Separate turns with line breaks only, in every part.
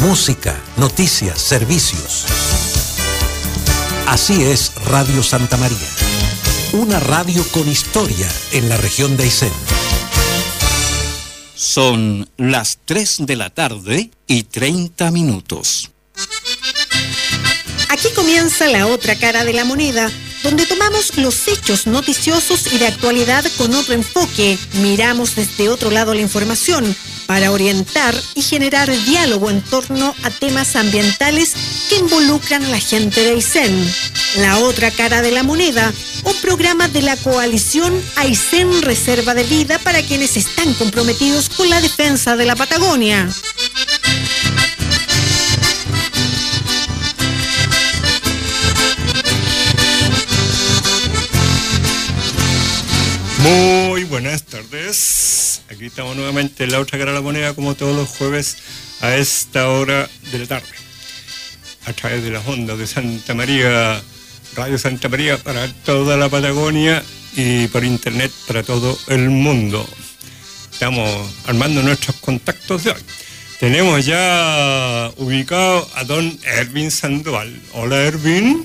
música, noticias, servicios. Así es Radio Santa María, una radio con historia en la región de Aysén.
Son las 3 de la tarde y 30 minutos.
Aquí comienza la otra cara de la moneda, donde tomamos los hechos noticiosos y de actualidad con otro enfoque. Miramos desde otro lado la información para orientar y generar diálogo en torno a temas ambientales que involucran a la gente de Aysén. La otra cara de la moneda, un programa de la coalición Aysén Reserva de Vida para quienes están comprometidos con la defensa de la Patagonia.
Muy buenas tardes. Aquí estamos nuevamente en la otra cara de la moneda, como todos los jueves a esta hora de la tarde, a través de las ondas de Santa María, Radio Santa María para toda la Patagonia y por internet para todo el mundo. Estamos armando nuestros contactos de hoy. Tenemos ya ubicado a don Ervin Sandoval. Hola, Ervin.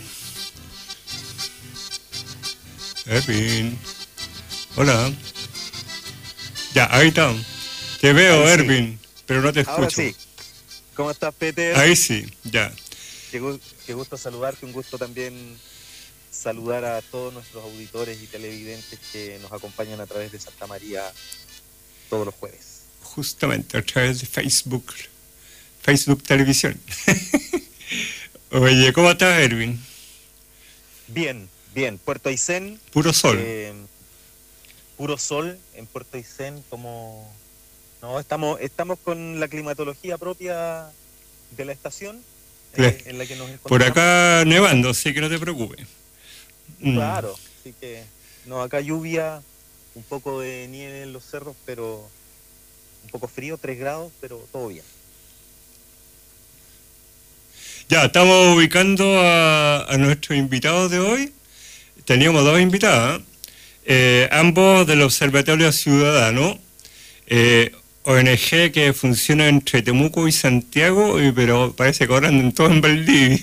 Ervin. Hola. Ya, ahí está. Te veo, ahí Ervin, sí, pero no te escucho.
Ahora sí. ¿Cómo estás, Peter?
Ahí sí, ya.
Qué gusto saludarte, un gusto también saludar a todos nuestros auditores y televidentes que nos acompañan a través de Santa María todos los jueves.
Justamente, a través de Facebook Televisión. Oye, ¿cómo estás, Ervin?
Bien, Puerto Aysén.
Puro sol.
Puro sol en Puerto Aysén, como... No, estamos con la climatología propia de la estación en la que nos encontramos.
Por acá nevando, así que no te preocupes.
Claro, así que... No, acá lluvia, un poco de nieve en los cerros, pero un poco frío, 3 grados, pero todo bien.
Ya, estamos ubicando a nuestros invitados de hoy. Teníamos 2 invitadas, ambos del Observatorio Ciudadano, ONG que funciona entre Temuco y Santiago, pero parece que ahora andan todos en Valdivia.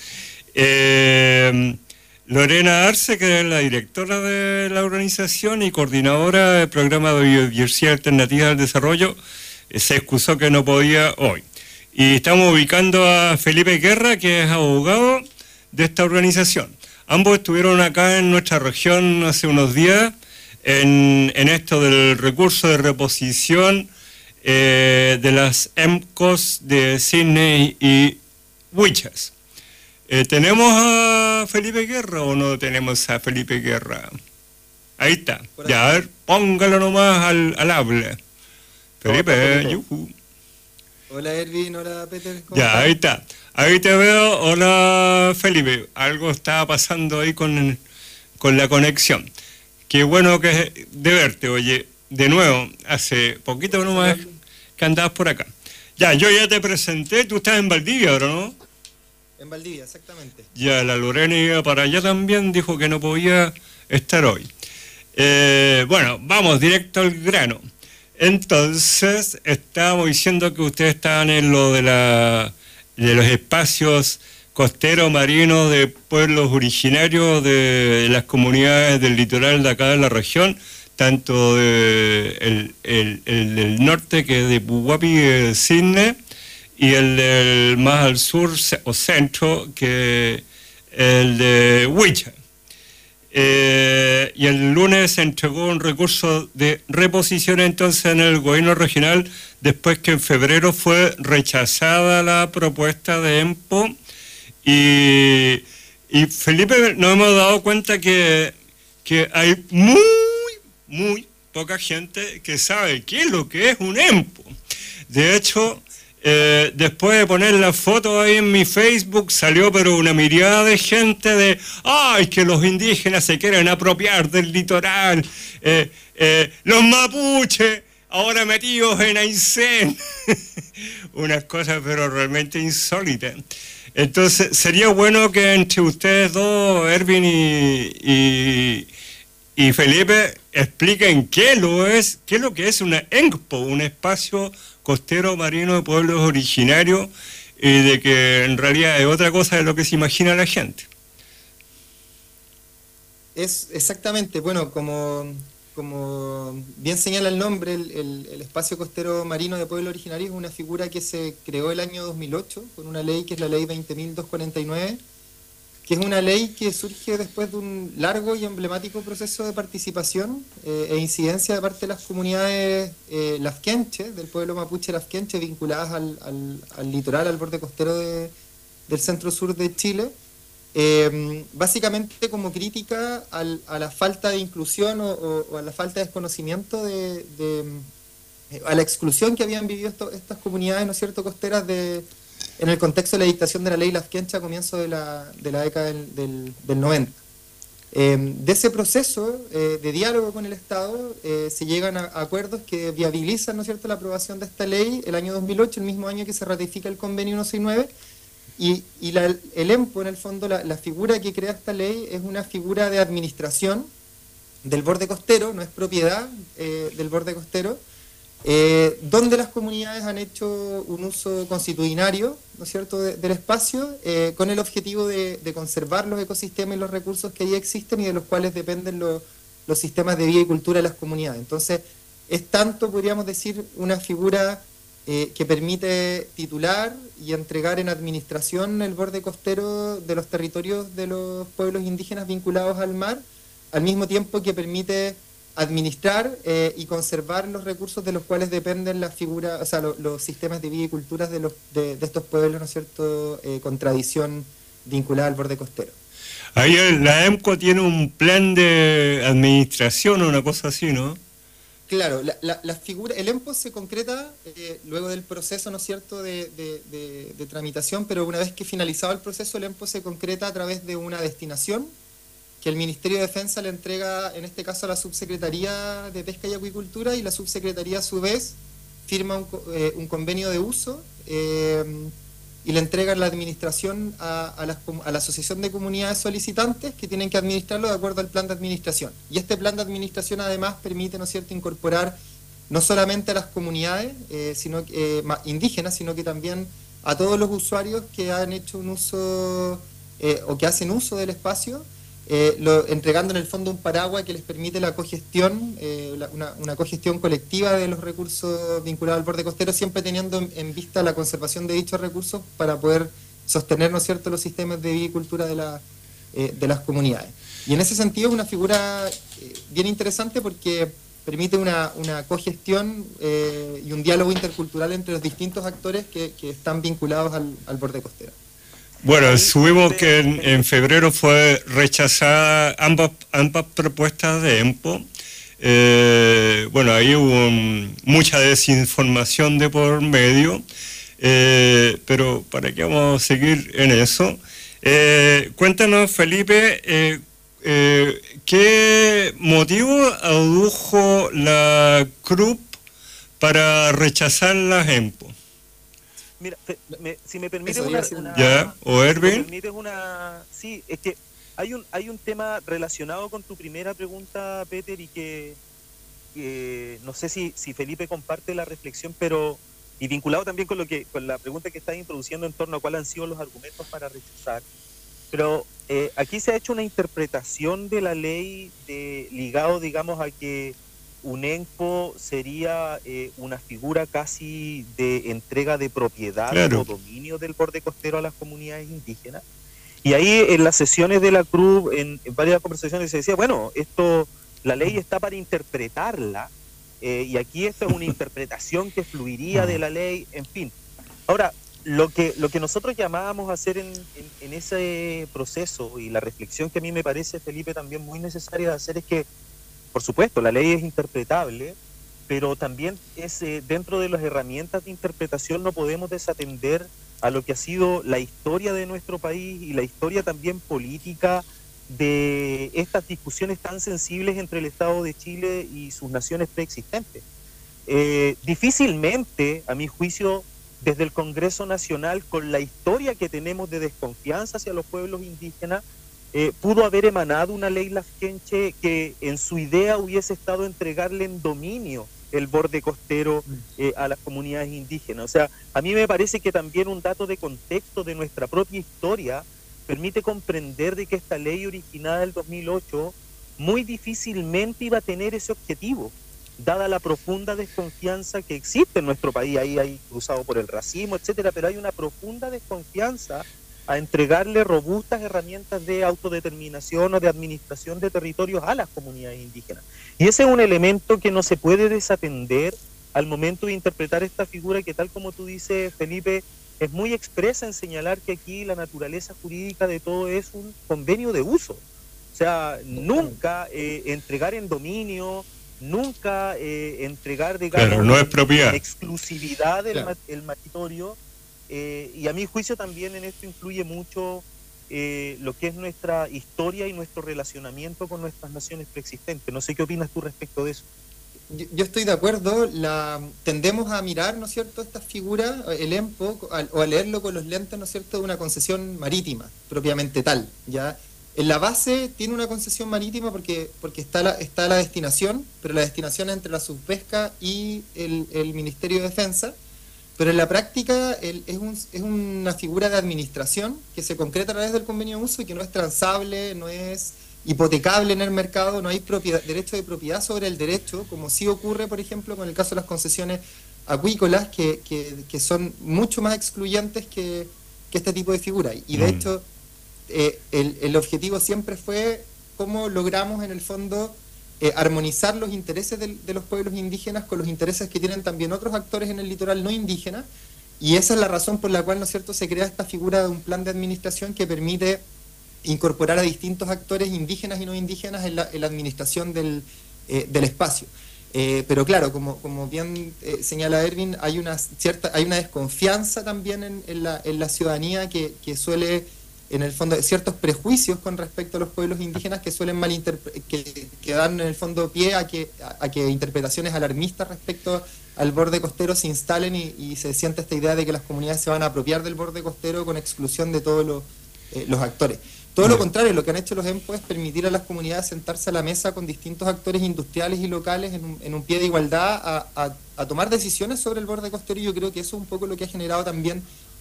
Lorena Arce, que es la directora de la organización y coordinadora del programa de Biodiversidad Alternativa al Desarrollo, se excusó que no podía hoy. Y estamos ubicando a Felipe Guerra, que es abogado de esta organización. Ambos estuvieron acá en nuestra región hace unos días en esto del recurso de reposición de las EMCOs de Cisne y Huichas. ¿Tenemos a Felipe Guerra o no tenemos a Felipe Guerra? Ahí está. Ya, a ver, póngalo nomás al habla. Felipe,
Hola, Ervin, hola, Peter.
Ya, ahí está. Ahí te veo. Hola, Felipe. Algo estaba pasando ahí con la conexión. Qué bueno de verte, oye. De nuevo, hace poquito nomás que andabas por acá. Ya, yo ya te presenté. Tú estás en Valdivia ahora, ¿no?
En Valdivia, exactamente.
Ya, la Lorena iba para allá también. Dijo que no podía estar hoy. Bueno, vamos directo al grano. Entonces, estábamos diciendo que ustedes estaban en lo de los espacios costeros marinos de pueblos originarios de las comunidades del litoral de acá de la región, tanto el del norte, que es de Puguapi, Cisne, y el del más al sur o centro, que es el de Huicha. Y el lunes se entregó un recurso de reposición entonces en el gobierno regional, después que en febrero fue rechazada la propuesta de EMPO. Y Felipe, nos hemos dado cuenta que hay muy poca gente que sabe qué es lo que es un EMPO. De hecho, después de poner la foto ahí en mi Facebook, salió pero una mirada de gente de ¡ay, que los indígenas se quieren apropiar del litoral! Los mapuches, ahora metidos en Aysén. Unas cosas pero realmente insólitas. Entonces, sería bueno que entre ustedes dos, Ervin y Felipe, expliquen qué es lo que es una ENCPO, un espacio costero marino de pueblos originarios, y de que en realidad es otra cosa de lo que se imagina la gente.
Es exactamente, bueno, como bien señala el nombre, el espacio costero marino de pueblo originario es una figura que se creó el año 2008 con una ley que es la ley 20.249, que es una ley que surge después de un largo y emblemático proceso de participación e incidencia de parte de las comunidades lafkenche, del pueblo mapuche lafkenche, vinculadas al litoral, al borde costero del centro-sur de Chile. Básicamente como crítica a la falta de inclusión o a la falta de desconocimiento a la exclusión que habían vivido estas comunidades, ¿no es cierto?, costeras en el contexto de la dictación de la ley lafkenche a comienzos de la década del 90. De ese proceso de diálogo con el Estado se llegan a acuerdos que viabilizan, ¿no es cierto?, la aprobación de esta ley el año 2008, el mismo año que se ratifica el convenio 169. Y el EMPO, en el fondo, la figura que crea esta ley es una figura de administración del borde costero, no es propiedad del borde costero, donde las comunidades han hecho un uso constitucionario, ¿no es cierto?, del espacio, con el objetivo de conservar los ecosistemas y los recursos que ahí existen y de los cuales dependen los sistemas de vida y cultura de las comunidades. Entonces, es tanto, podríamos decir, una figura que permite titular y entregar en administración el borde costero de los territorios de los pueblos indígenas vinculados al mar, al mismo tiempo que permite administrar y conservar los recursos de los cuales dependen las figuras, o sea, los sistemas de vida y culturas de estos pueblos, ¿no es cierto?, con tradición vinculada al borde costero.
Ahí la EMCO tiene un plan de administración o una cosa así, ¿no?
Claro, la figura, el EMPO se concreta luego del proceso, ¿no es cierto?, de tramitación, pero una vez que finalizado el proceso, el EMPO se concreta a través de una destinación que el Ministerio de Defensa le entrega, en este caso, a la Subsecretaría de Pesca y Acuicultura, y la Subsecretaría, a su vez, firma un convenio de uso y le entrega la administración a la Asociación de Comunidades Solicitantes, que tienen que administrarlo de acuerdo al plan de administración. Y este plan de administración, además, permite, ¿no es cierto?, incorporar no solamente a las comunidades indígenas, sino que también a todos los usuarios que han hecho un uso o que hacen uso del espacio, entregando en el fondo un paraguas que les permite la cogestión, una cogestión colectiva de los recursos vinculados al borde costero, siempre teniendo en vista la conservación de dichos recursos para poder sostener, ¿no es cierto?, los sistemas de vida y cultura de las comunidades. Y en ese sentido es una figura bien interesante porque permite una cogestión y un diálogo intercultural entre los distintos actores que están vinculados al borde costero.
Bueno, subimos que en febrero fue rechazada ambas propuestas de EMPO. Bueno, ahí hubo mucha desinformación de por medio, pero ¿para qué vamos a seguir en eso? Cuéntanos, Felipe, ¿qué motivo adujo la CRUP para rechazar las EMPO?
Mira, si me permites sí, es que hay un tema relacionado con tu primera pregunta, Peter, y que no sé si Felipe comparte la reflexión, pero y vinculado también con la pregunta que estás introduciendo en torno a cuáles han sido los argumentos para rechazar. Pero aquí se ha hecho una interpretación de la ley ligado, digamos, a que un EMPO sería una figura casi de entrega de propiedad, claro, o dominio del borde costero a las comunidades indígenas. Y ahí en las sesiones de la CRUB, en varias conversaciones se decía, bueno, la ley está para interpretarla, y aquí esto es una interpretación que fluiría de la ley, en fin. Ahora, lo que nosotros llamábamos a hacer en ese proceso, y la reflexión que a mí me parece, Felipe, también muy necesaria de hacer, es que por supuesto, la ley es interpretable, pero también es dentro de las herramientas de interpretación no podemos desatender a lo que ha sido la historia de nuestro país y la historia también política de estas discusiones tan sensibles entre el Estado de Chile y sus naciones preexistentes. Difícilmente, a mi juicio, desde el Congreso Nacional, con la historia que tenemos de desconfianza hacia los pueblos indígenas, pudo haber emanado una ley lafkenche que en su idea hubiese estado entregarle en dominio el borde costero a las comunidades indígenas. O sea, a mí me parece que también un dato de contexto de nuestra propia historia permite comprender de que esta ley originada del 2008 muy difícilmente iba a tener ese objetivo, dada la profunda desconfianza que existe en nuestro país. Ahí hay cruzado por el racismo, etcétera, pero hay una profunda desconfianza a entregarle robustas herramientas de autodeterminación o de administración de territorios a las comunidades indígenas. Y ese es un elemento que no se puede desatender al momento de interpretar esta figura que, tal como tú dices, Felipe, es muy expresa en señalar que aquí la naturaleza jurídica de todo es un convenio de uso. O sea, nunca entregar en dominio, nunca entregar, digamos,
pero no es propiedad,
en exclusividad el territorio. Y a mi juicio también en esto influye mucho lo que es nuestra historia y nuestro relacionamiento con nuestras naciones preexistentes. No sé qué opinas tú respecto de eso.
Yo estoy de acuerdo, tendemos a mirar, ¿no es cierto?, esta figura, el EMPO, o a leerlo con los lentes, ¿no es cierto?, de una concesión marítima, propiamente tal, ¿ya? En la base tiene una concesión marítima porque está la destinación, pero la destinación es entre la subpesca y el Ministerio de Defensa, pero en la práctica es una figura de administración que se concreta a través del convenio de uso y que no es transable, no es hipotecable en el mercado, no hay derecho de propiedad sobre el derecho, como sí ocurre, por ejemplo, con el caso de las concesiones acuícolas, que son mucho más excluyentes que este tipo de figuras. Y de hecho, el objetivo siempre fue cómo logramos, en el fondo, armonizar los intereses de los pueblos indígenas con los intereses que tienen también otros actores en el litoral no indígena, y esa es la razón por la cual, ¿no es cierto?, se crea esta figura de un plan de administración que permite incorporar a distintos actores indígenas y no indígenas en la administración del espacio. Pero claro, como bien señala Erwin, hay una desconfianza también en la ciudadanía que suele, en el fondo, ciertos prejuicios con respecto a los pueblos indígenas que suelen que dan en el fondo pie a que interpretaciones alarmistas respecto al borde costero se instalen y se siente esta idea de que las comunidades se van a apropiar del borde costero con exclusión de todos los actores. Todo lo contrario, lo que han hecho los EMPO es permitir a las comunidades sentarse a la mesa con distintos actores industriales y locales en un pie de igualdad a tomar decisiones sobre el borde costero, y yo creo que eso es un poco lo que ha generado también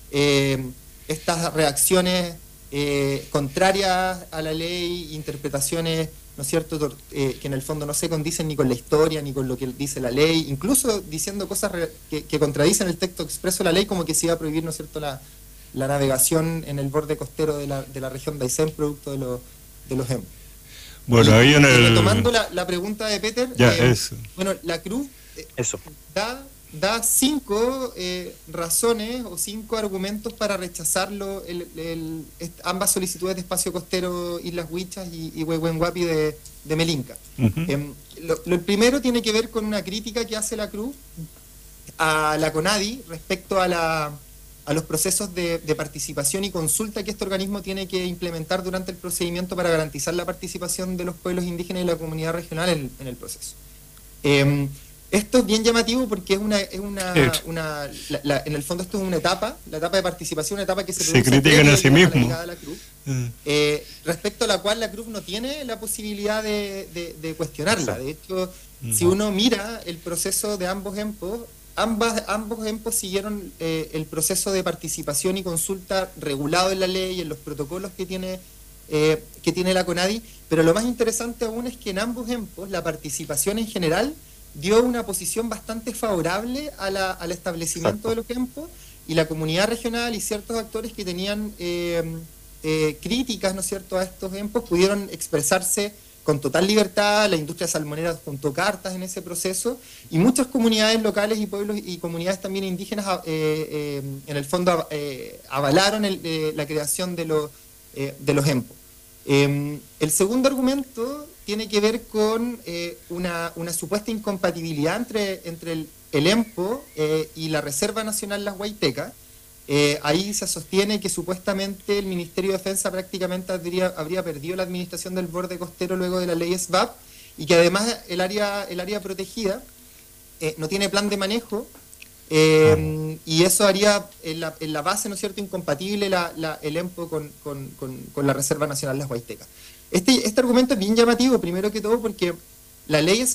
estas reacciones contrarias a la ley, interpretaciones, ¿no es cierto?, que en el fondo no se condicen ni con la historia ni con lo que dice la ley, incluso diciendo cosas que contradicen el texto expreso de la ley, como que se iba a prohibir, ¿no es cierto?, la navegación en el borde costero de la región de Aysén, producto de los EMPO.
Bueno, ahí en el...
Retomando la pregunta de Peter, bueno, la CRUF da 5 razones o 5 argumentos para rechazarlo, ambas solicitudes de espacio costero Islas Huichas y Huehuenhuapi de Melinca. Lo primero tiene que ver con una crítica que hace la CRUF a la CONADI respecto a los procesos de participación y consulta que este organismo tiene que implementar durante el procedimiento para garantizar la participación de los pueblos indígenas y la comunidad regional en el proceso. Esto es bien llamativo porque en el fondo esto es una etapa, la etapa de participación, una etapa que se
critican a sí mismo.
Respecto a la cual la CRUF no tiene la posibilidad de cuestionarla. De hecho, si uno mira el proceso de ambos EMPOs, ambos EMPOs siguieron el proceso de participación y consulta regulado en la ley, en los protocolos que tiene la CONADI, pero lo más interesante aún es que en ambos EMPOs la participación en general dio una posición bastante favorable al establecimiento de los EMPOs, y la comunidad regional y ciertos actores que tenían críticas, ¿no es cierto?, a estos EMPOs pudieron expresarse con total libertad. La industria salmonera juntó cartas en ese proceso, y muchas comunidades locales y pueblos y comunidades también indígenas en el fondo avalaron la creación de los EMPO. El segundo argumento tiene que ver con una supuesta incompatibilidad entre el EMPO y la Reserva Nacional Las Huaytecas. Ahí se sostiene que supuestamente el Ministerio de Defensa prácticamente habría perdido la administración del borde costero luego de la ley SBAP, y que además el área protegida no tiene plan de manejo, y eso haría en la base, ¿no es cierto?, incompatible el EMPO con la Reserva Nacional Las Huaytecas. Este argumento es bien llamativo, primero que todo porque la ley SBAP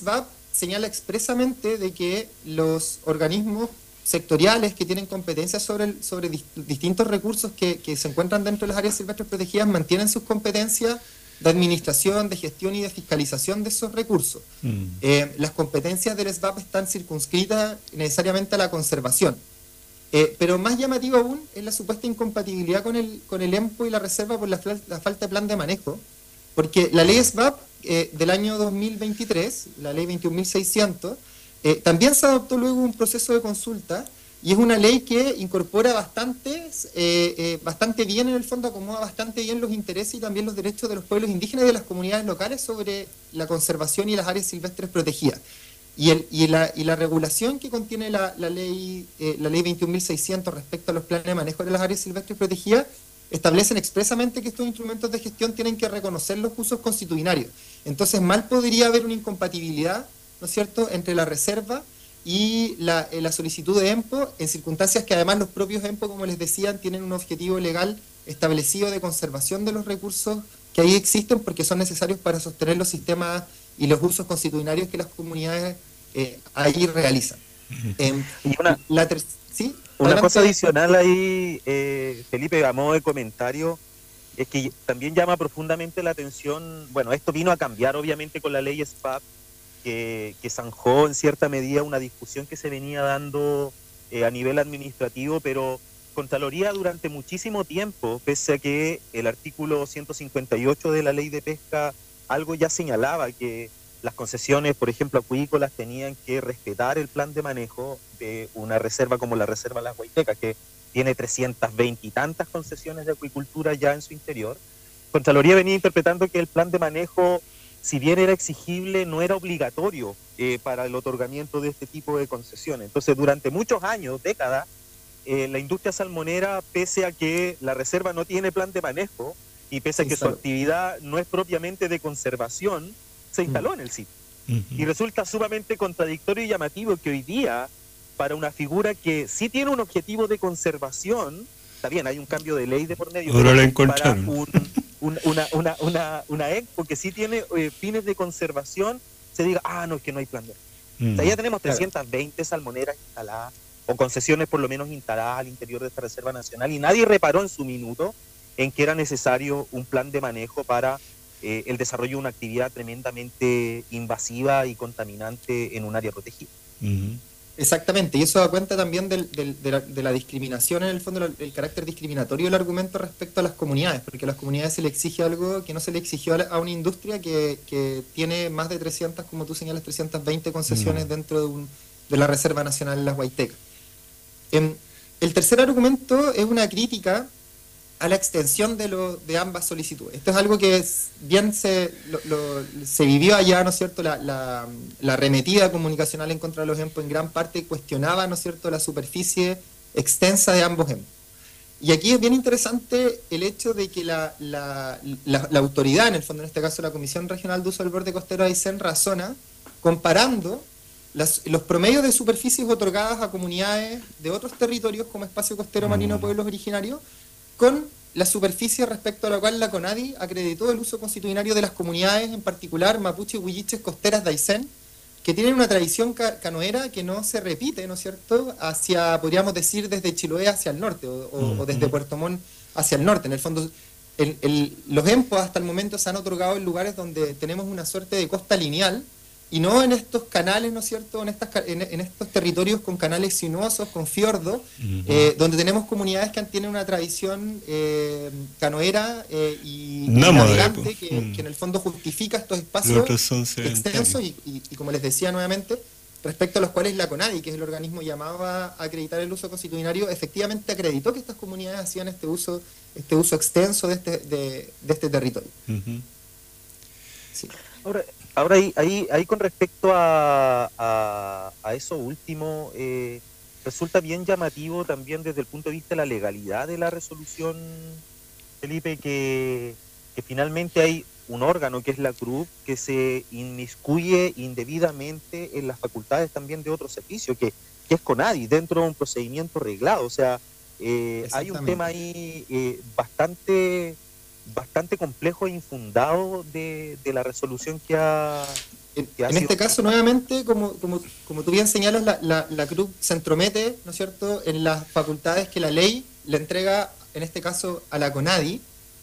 señala expresamente de que los organismos sectoriales que tienen competencias sobre distintos recursos que se encuentran dentro de las áreas silvestres protegidas mantienen sus competencias de administración, de gestión y de fiscalización de esos recursos. Las competencias del SBAP están circunscritas necesariamente a la conservación. Pero más llamativo aún es la supuesta incompatibilidad con el EMPO y la reserva por la falta de plan de manejo, porque la ley SBAP del año 2023, la ley 21.600, también se adoptó luego un proceso de consulta y es una ley que incorpora bastante bien, en el fondo acomoda bastante bien los intereses y también los derechos de los pueblos indígenas y de las comunidades locales sobre la conservación y las áreas silvestres protegidas. Y la regulación que contiene la ley 21.600 respecto a los planes de manejo de las áreas silvestres protegidas establecen expresamente que estos instrumentos de gestión tienen que reconocer los usos constitucionarios. Entonces, mal podría haber una incompatibilidad, ¿no es cierto?, entre la reserva y la solicitud de EMPO, en circunstancias que además los propios EMPO, como les decían, tienen un objetivo legal establecido de conservación de los recursos que ahí existen porque son necesarios para sostener los sistemas y los usos constitucionarios que las comunidades ahí realizan.
Y
¿sí?
Una
Adelante.
cosa adicional ahí, Felipe, a modo de comentario, es que también llama profundamente la atención, bueno, esto vino a cambiar obviamente con la ley SPAP, que zanjó en cierta medida una discusión que se venía dando a nivel administrativo, pero Contraloría durante muchísimo tiempo, pese a que el artículo 158 de la ley de pesca algo ya señalaba que las concesiones, por ejemplo, acuícolas, tenían que respetar el plan de manejo de una reserva como la Reserva Las Huaytecas, que tiene 320 y tantas concesiones de acuicultura ya en su interior. Contraloría venía interpretando que el plan de manejo, si bien era exigible, no era obligatorio para el otorgamiento de este tipo de concesiones. Entonces, durante muchos años, décadas, la industria salmonera, pese a que la reserva no tiene plan de manejo y pese a que su actividad no es propiamente de conservación, se instaló en el sitio. Y resulta sumamente contradictorio y llamativo que hoy día, para una figura que sí tiene un objetivo de conservación, está bien, hay un cambio de ley de por medio,
Ahora la
para
encontraron.
una ECPO que sí tiene fines de conservación, se diga, no, es que no hay plan de manejo. O sea, ya tenemos 320 salmoneras instaladas, o concesiones por lo menos instaladas al interior de esta Reserva Nacional, y nadie reparó en su minuto en que era necesario un plan de manejo para el desarrollo de una actividad tremendamente invasiva y contaminante en un área protegida.
Exactamente, y eso da cuenta también de la discriminación, en el fondo, el carácter discriminatorio del argumento respecto a las comunidades, porque a las comunidades se le exige algo que no se le exigió a una industria que tiene más de 300, como tú señalas, 320 concesiones dentro de la Reserva Nacional de Las Huaytecas. El tercer argumento es una crítica a la extensión de ambas solicitudes. Esto es algo que bien se vivió allá, ¿no es cierto? La arremetida comunicacional en contra de los EMPO en gran parte cuestionaba, ¿no es cierto?, la superficie extensa de ambos EMPO. Y aquí es bien interesante el hecho de que la autoridad, en el fondo, en este caso la Comisión Regional de Uso del Borde Costero de Aysén, razona comparando los promedios de superficies otorgadas a comunidades de otros territorios como espacio costero marino de pueblos originarios con la superficie respecto a la cual la CONADI acreditó el uso constitucionario de las comunidades, en particular mapuche y huilliches costeras de Aysén, que tienen una tradición canoera que no se repite, ¿no es cierto?, hacia, podríamos decir, desde Chiloé hacia el norte, o desde Puerto Montt hacia el norte. En el fondo, los EMPO hasta el momento se han otorgado en lugares donde tenemos una suerte de costa lineal, y no en estos canales, ¿no es cierto?, en estos territorios con canales sinuosos, con fiordos, donde tenemos comunidades que tienen una tradición canoera y navegante que en el fondo justifica estos espacios extensos y como les decía nuevamente, respecto a los cuales la CONADI, que es el organismo llamado a acreditar el uso constitucionario, efectivamente acreditó que estas comunidades hacían este uso extenso de este territorio. Sí.
Ahora ahí con respecto a eso último, resulta bien llamativo también desde el punto de vista de la legalidad de la resolución, Felipe, que finalmente hay un órgano que es la CRUB que se inmiscuye indebidamente en las facultades también de otro servicio, que es CONADI, dentro de un procedimiento reglado. O sea, hay un tema ahí bastante complejo e infundado de la resolución que ha
En este caso, nuevamente, como tú bien señalas, la CRUB se entromete, ¿no es cierto?, en las facultades que la ley le entrega, en este caso, a la CONADI,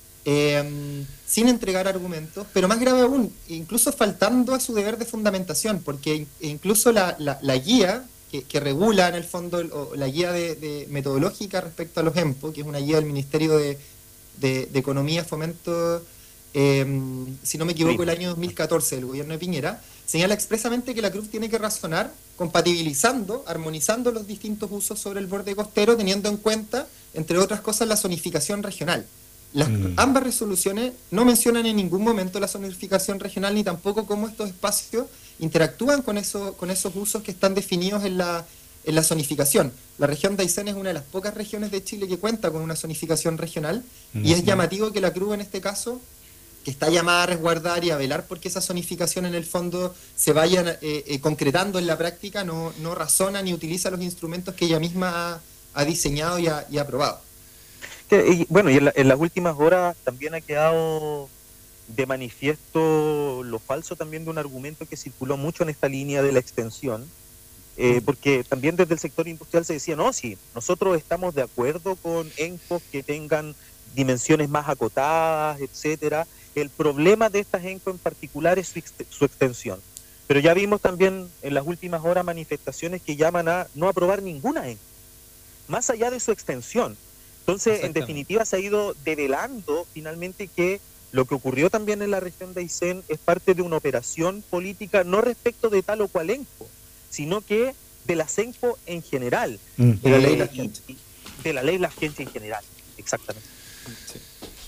sin entregar argumentos, pero más grave aún, incluso faltando a su deber de fundamentación, porque incluso la guía que regula, en el fondo, o la guía de metodológica respecto a los EMPO, que es una guía del Ministerio de Economía, Fomento, si no me equivoco, el año 2014 del gobierno de Piñera, señala expresamente que la CRUB tiene que razonar compatibilizando, armonizando los distintos usos sobre el borde costero, teniendo en cuenta, entre otras cosas, la zonificación regional. Ambas resoluciones no mencionan en ningún momento la zonificación regional, ni tampoco cómo estos espacios interactúan con esos usos que están definidos en la zonificación. La región de Aysén es una de las pocas regiones de Chile que cuenta con una zonificación regional, y es llamativo que la CRUB, en este caso, que está llamada a resguardar y a velar porque esa zonificación en el fondo se vaya concretando en la práctica, no razona ni utiliza los instrumentos que ella misma ha diseñado y ha aprobado.
Bueno, y en las últimas horas también ha quedado de manifiesto lo falso también de un argumento que circuló mucho en esta línea de la extensión, porque también desde el sector industrial se decía, no, sí, nosotros estamos de acuerdo con ENCOs que tengan dimensiones más acotadas, etcétera. El problema de estas ENCO en particular es su extensión. Pero ya vimos también en las últimas horas manifestaciones que llaman a no aprobar ninguna ENCO, más allá de su extensión. Entonces, en definitiva, se ha ido develando finalmente que lo que ocurrió también en la región de Aysén es parte de una operación política, no respecto de tal o cual ENCO, sino que de las ENCO en general.
De la ley Las-Kenche.
De la ley Las-Kenche en general, exactamente.
Sí.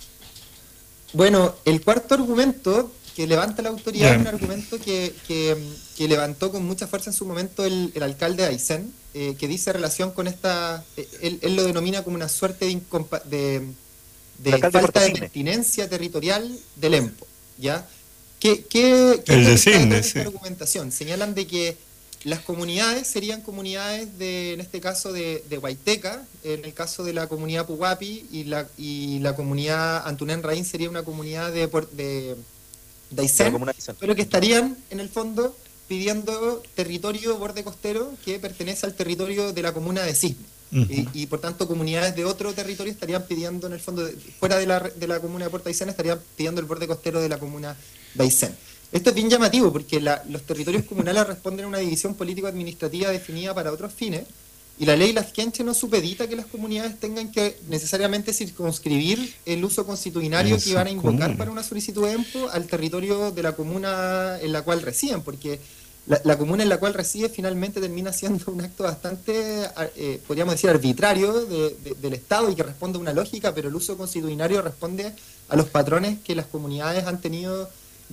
Bueno, el cuarto argumento que levanta la autoridad es un argumento que levantó con mucha fuerza en su momento el alcalde de Aysén, que dice relación con esta, él lo denomina como una suerte de falta de pertinencia territorial del EMPO, ¿ya? ¿Qué
esta
argumentación? Señalan de que las comunidades serían comunidades en este caso de Huayteca, en el caso de la comunidad Puguapi, y la comunidad Antunén Raín sería una comunidad de Aysén, pero que estarían en el fondo pidiendo territorio borde costero que pertenece al territorio de la comuna de Cisne. Y por tanto comunidades de otro territorio estarían pidiendo, en el fondo, fuera de la comuna de Puerto Aysén, estarían pidiendo el borde costero de la comuna de Aysén. Esto es bien llamativo porque los territorios comunales responden a una división político-administrativa definida para otros fines, y la ley Las-Kenche no supedita que las comunidades tengan que necesariamente circunscribir el uso constitucionario que van a invocar para una solicitud de EMPO al territorio de la comuna en la cual residen, porque la comuna en la cual reside finalmente termina siendo un acto bastante, podríamos decir, arbitrario del Estado y que responde a una lógica, pero el uso constitucionario responde a los patrones que las comunidades han tenido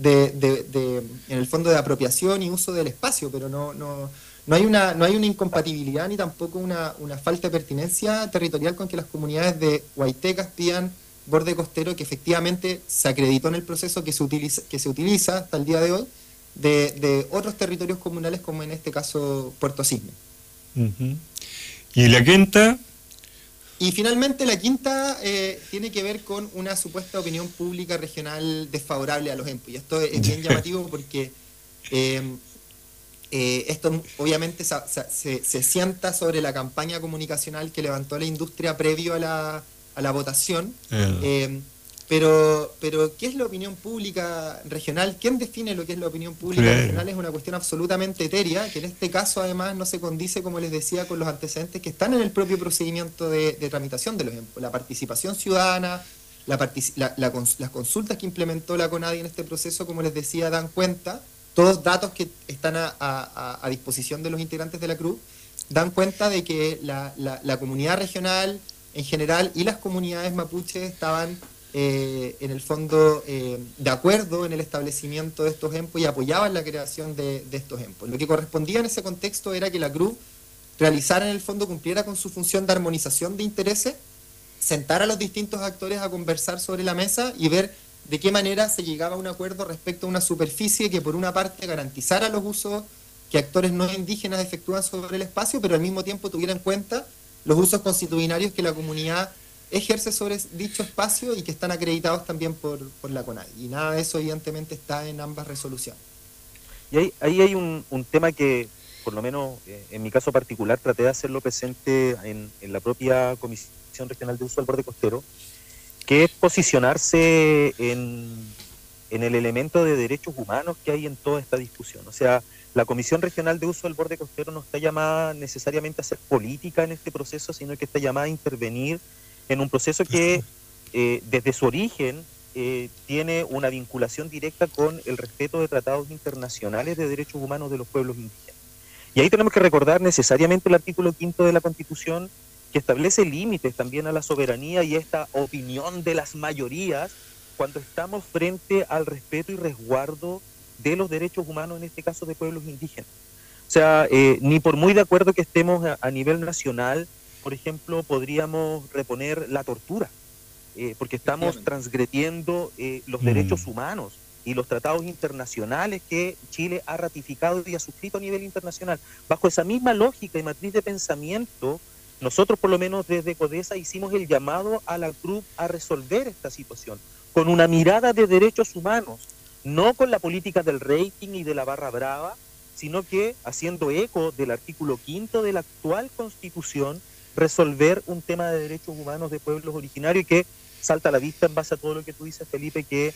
en el fondo de apropiación y uso del espacio, pero no hay una incompatibilidad ni tampoco una falta de pertinencia territorial con que las comunidades de Huaytecas pidan borde costero, que efectivamente se acreditó en el proceso que se utiliza hasta el día de hoy, de otros territorios comunales, como en este caso Puerto Cisne.
¿Y la quinta?
Y finalmente la quinta tiene que ver con una supuesta opinión pública regional desfavorable a los EMPO. Y esto es bien llamativo porque esto obviamente se sienta sobre la campaña comunicacional que levantó la industria previo a la votación. Pero ¿qué es la opinión pública regional? ¿Quién define lo que es la opinión pública regional? Es una cuestión absolutamente etérea, que en este caso además no se condice, como les decía, con los antecedentes que están en el propio procedimiento de tramitación de los EMPO. La participación ciudadana, las consultas que implementó la CONADI en este proceso, como les decía, dan cuenta, todos datos que están a disposición de los integrantes de la CRUB, dan cuenta de que la comunidad regional en general y las comunidades mapuches estaban en el fondo de acuerdo en el establecimiento de estos EMPO y apoyaban la creación de estos EMPO. Lo que correspondía en ese contexto era que la CRUB realizara, en el fondo, cumpliera con su función de armonización de intereses, sentar a los distintos actores a conversar sobre la mesa y ver de qué manera se llegaba a un acuerdo respecto a una superficie que, por una parte, garantizara los usos que actores no indígenas efectúan sobre el espacio, pero al mismo tiempo tuviera en cuenta los usos constitucionarios que la comunidad ejerce sobre dicho espacio y que están acreditados también por la CONADI. Y nada de eso, evidentemente, está en ambas resoluciones.
Y ahí hay un tema que, por lo menos en mi caso particular, traté de hacerlo presente en la propia Comisión Regional de Uso del Borde Costero, que es posicionarse en el elemento de derechos humanos que hay en toda esta discusión. O sea, la Comisión Regional de Uso del Borde Costero no está llamada necesariamente a hacer política en este proceso, sino que está llamada a intervenir en un proceso que desde su origen tiene una vinculación directa con el respeto de tratados internacionales de derechos humanos de los pueblos indígenas. Y ahí tenemos que recordar necesariamente el artículo 5 de la Constitución, que establece límites también a la soberanía y esta opinión de las mayorías cuando estamos frente al respeto y resguardo de los derechos humanos, en este caso de pueblos indígenas. O sea, ni por muy de acuerdo que estemos a nivel nacional, por ejemplo, podríamos reponer la tortura, porque estamos transgrediendo los derechos humanos y los tratados internacionales que Chile ha ratificado y ha suscrito a nivel internacional. Bajo esa misma lógica y matriz de pensamiento, nosotros por lo menos desde CODESA hicimos el llamado a la CRUB a resolver esta situación con una mirada de derechos humanos, no con la política del rating y de la barra brava, sino que haciendo eco del artículo 5 de la actual Constitución, resolver un tema de derechos humanos de pueblos originarios y que salta a la vista en base a todo lo que tú dices, Felipe, que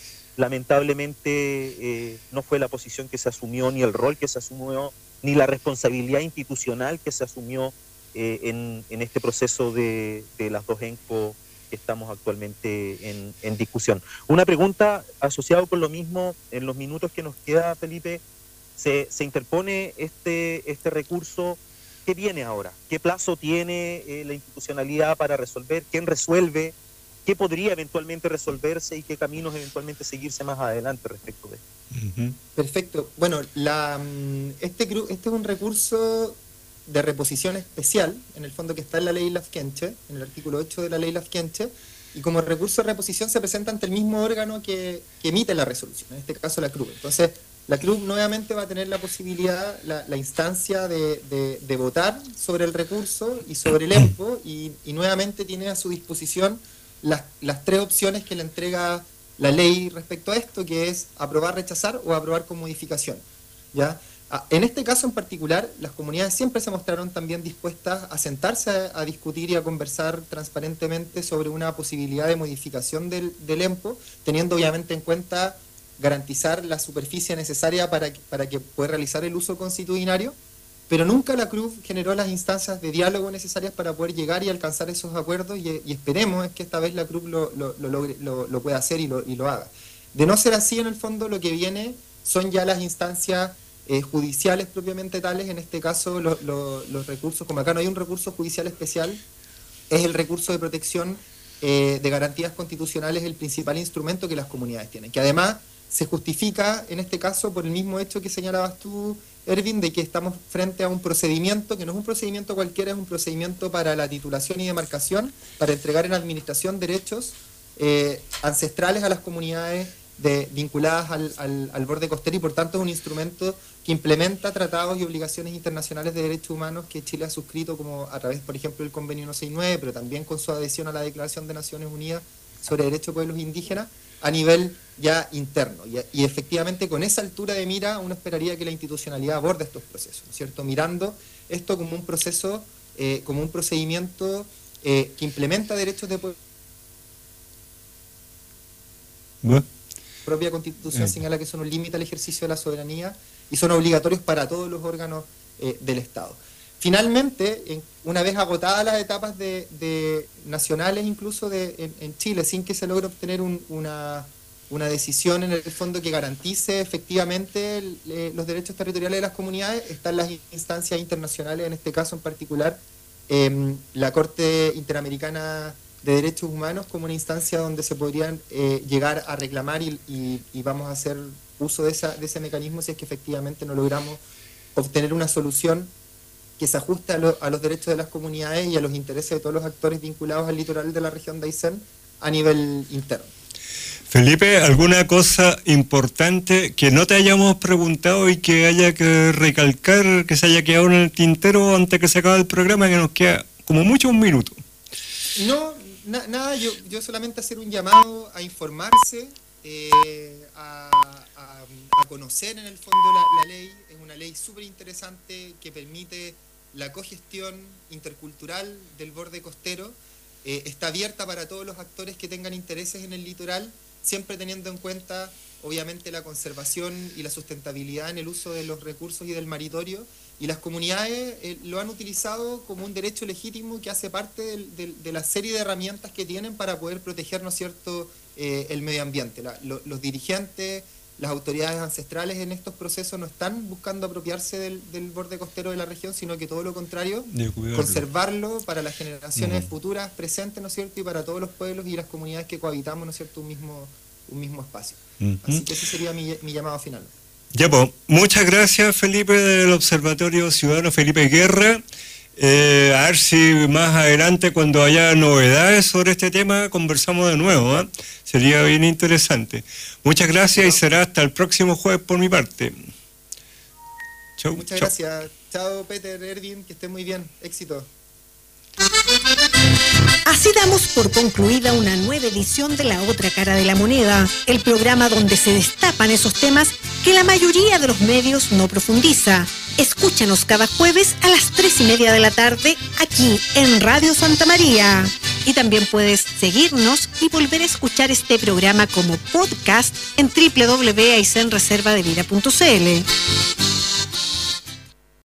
lamentablemente no fue la posición que se asumió, ni el rol que se asumió, ni la responsabilidad institucional que se asumió en este proceso de las dos ENCO que estamos actualmente en discusión. Una pregunta asociada con lo mismo, en los minutos que nos queda, Felipe, se interpone este recurso. ¿Qué viene ahora? ¿Qué plazo tiene la institucionalidad para resolver? ¿Quién resuelve? ¿Qué podría eventualmente resolverse y qué caminos eventualmente seguirse más adelante respecto de esto?
Perfecto. Bueno, este es un recurso de reposición especial, en el fondo que está en la ley Lafkenche, en el artículo 8 de la ley Lafkenche, y como recurso de reposición se presenta ante el mismo órgano que emite la resolución, en este caso la CRUB. Entonces, la CRUB nuevamente va a tener la posibilidad, la instancia de votar sobre el recurso y sobre el EMPO, y nuevamente tiene a su disposición las tres opciones que le entrega la ley respecto a esto, que es aprobar, rechazar o aprobar con modificación, ¿ya? En este caso en particular, las comunidades siempre se mostraron también dispuestas a sentarse a discutir y a conversar transparentemente sobre una posibilidad de modificación del EMPO, teniendo obviamente en cuenta garantizar la superficie necesaria para que pueda realizar el uso constitucionario, pero nunca la CRUB generó las instancias de diálogo necesarias para poder llegar y alcanzar esos acuerdos, y esperemos es que esta vez la CRUB lo pueda hacer y lo haga. De no ser así, en el fondo lo que viene son ya las instancias judiciales propiamente tales, en este caso los recursos, como acá no hay un recurso judicial especial, es el recurso de protección de garantías constitucionales el principal instrumento que las comunidades tienen, que además se justifica en este caso por el mismo hecho que señalabas tú, Ervin, de que estamos frente a un procedimiento que no es un procedimiento cualquiera, es un procedimiento para la titulación y demarcación, para entregar en administración derechos ancestrales a las comunidades vinculadas al borde costero, y por tanto es un instrumento que implementa tratados y obligaciones internacionales de derechos humanos que Chile ha suscrito, como a través, por ejemplo, del Convenio 169, pero también con su adhesión a la Declaración de Naciones Unidas sobre Derechos de Pueblos Indígenas a nivel ya interno. Y efectivamente con esa altura de mira uno esperaría que la institucionalidad aborde estos procesos, ¿no es cierto? Mirando esto como un proceso, como un procedimiento que implementa derechos de pueblos. La propia Constitución señala que son un límite al ejercicio de la soberanía y son obligatorios para todos los órganos del Estado. Finalmente, una vez agotadas las etapas de nacionales incluso en Chile, sin que se logre obtener una decisión en el fondo que garantice efectivamente los derechos territoriales de las comunidades, están las instancias internacionales, en este caso en particular la Corte Interamericana de Derechos Humanos, como una instancia donde se podrían llegar a reclamar y vamos a hacer uso de ese mecanismo si es que efectivamente no logramos obtener una solución que se ajuste a los derechos de las comunidades y a los intereses de todos los actores vinculados al litoral de la región de Aysén a nivel interno.
Felipe, ¿alguna cosa importante que no te hayamos preguntado y que haya que recalcar, que se haya quedado en el tintero antes que se acabe el programa, que nos queda como mucho un minuto?
No, nada, yo solamente hacer un llamado a informarse, a conocer en el fondo la ley. Es una ley súper interesante que permite la cogestión intercultural del borde costero. Está abierta para todos los actores que tengan intereses en el litoral, siempre teniendo en cuenta obviamente la conservación y la sustentabilidad en el uso de los recursos y del maritorio, y las comunidades lo han utilizado como un derecho legítimo que hace parte de la serie de herramientas que tienen para poder proteger, ¿no es cierto?, el medio ambiente. Los dirigentes, las autoridades ancestrales en estos procesos no están buscando apropiarse del borde costero de la región, sino que todo lo contrario, conservarlo para las generaciones futuras, presentes, ¿no es cierto?, y para todos los pueblos y las comunidades que cohabitamos, ¿no es cierto?, un mismo espacio. Así que ese sería mi llamado final.
Ya, pues, muchas gracias, Felipe, del Observatorio Ciudadano Felipe Guerra. A ver si más adelante, cuando haya novedades sobre este tema, conversamos de nuevo, ¿eh? Sería bien interesante. Muchas gracias y será hasta el próximo jueves por mi parte. Chau.
Muchas gracias. Chao, Peter, Erwin, que estén muy bien. Éxito.
Así damos por concluida una nueva edición de La Otra Cara de la Moneda, el programa donde se destapan esos temas que la mayoría de los medios no profundiza. Escúchanos cada jueves a las 3:30 de la tarde aquí en Radio Santa María. Y también puedes seguirnos y volver a escuchar este programa como podcast en www.aicenreservadevida.cl.